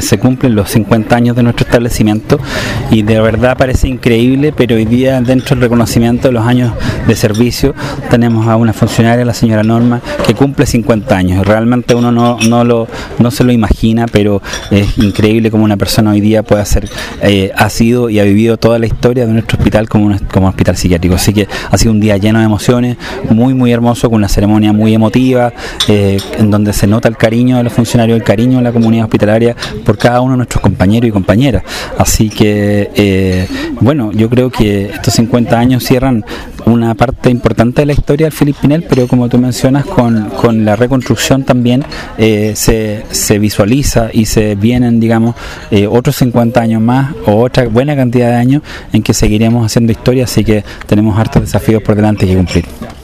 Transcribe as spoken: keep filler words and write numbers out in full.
se cumplen los cincuenta años de nuestro establecimiento y de verdad parece increíble, pero hoy día dentro del reconocimiento de los años de servicio tenemos a una funcionaria, la señora Norma, que cumple cincuenta años. Realmente uno no, no, lo, no se lo imagina, pero es increíble cómo una persona hoy día puede ser, eh, ha sido y ha vivido toda la historia de nuestro hospital como un como hospital psiquiátrico. Así que ha sido un día lleno de emociones, muy muy hermoso, con una ceremonia muy emotiva, eh, en donde se nota el cariño de los funcionarios, el cariño de la comunidad hospitalaria por cada uno de nuestros compañeros y compañeras. Así que eh, bueno, yo creo que estos cincuenta años cierran una parte importante de la historia del Philippe Pinel, pero como tú mencionas, con, con la reconstrucción también eh, se, se visualiza y se vienen, digamos, eh, otros cincuenta años más o otra buena cantidad de años en que seguiremos haciendo historia, así que tenemos hartos desafíos por delante que cumplir.